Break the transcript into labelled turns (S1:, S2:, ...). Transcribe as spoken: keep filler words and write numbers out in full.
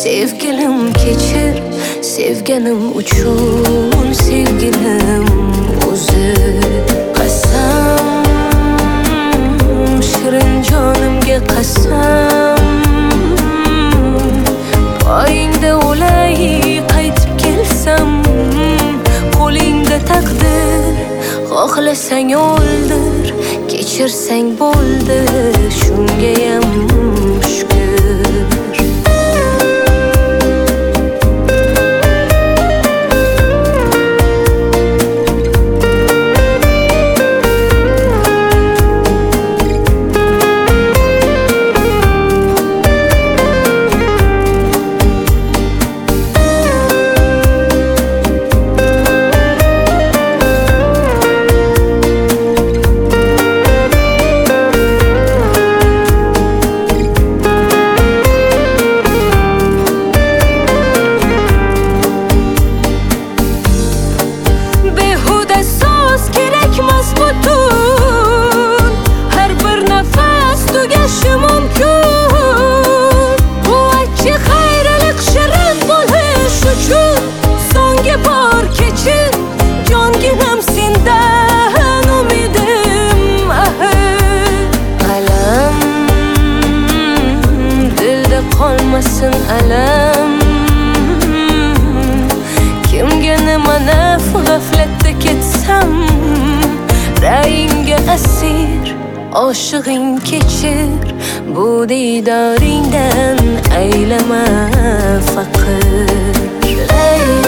S1: Sevgilim kechir, sevganim uchun sevgilim o'zi. Qasam, shirin jonimga qasam, poyingda o'lay qaytib kelsam, qo'lingda taqdir, xohlasang o'ldir, kechirsang bo'ldi, shungayam shukr. Qolmasin alam, kimga nima naf g'aflatda ketsam, rayingga asir, oshig'ing kechir, bu diydoringdan aylama faqir.